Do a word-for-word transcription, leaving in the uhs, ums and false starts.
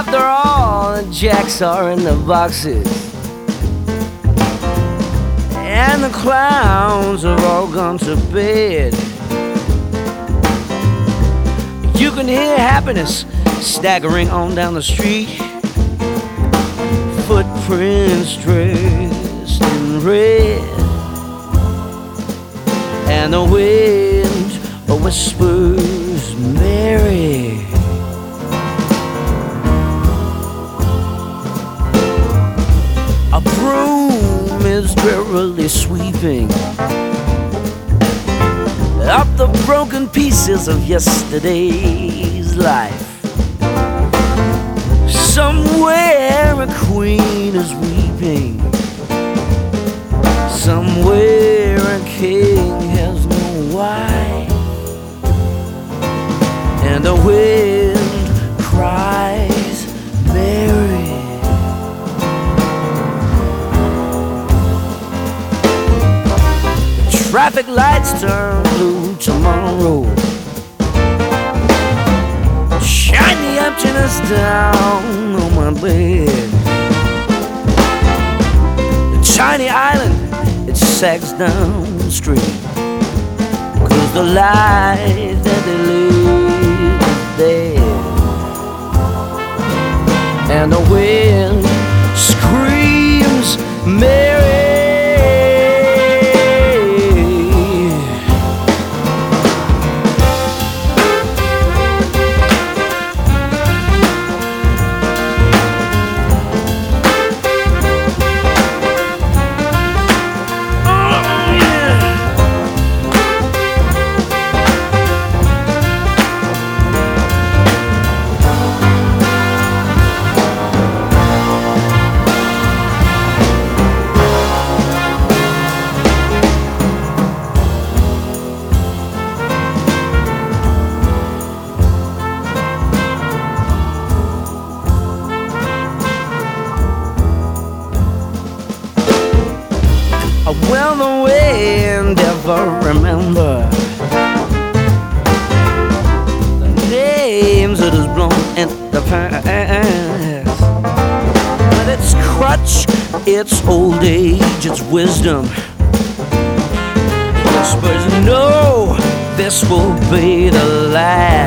After all, the jacks are in the boxes, and the clowns have all gone to bed. You can hear happiness staggering on down the street, footprints dressed in red, and the wind whispers Mary. A broom is drearily sweeping up the broken pieces of yesterday's life. Somewhere a queen is weeping, somewhere a king has no wife, and the wind cries Mary. Traffic lights turn blue tomorrow. Shine the emptiness down on my bed. The tiny island, it sags down the street, 'cause the life that they live is dead. And the wind screams Mary. Well, the wind ever remember the names it has blown in the past, but its crutch, its old age, its wisdom whispers, no, this will be the last.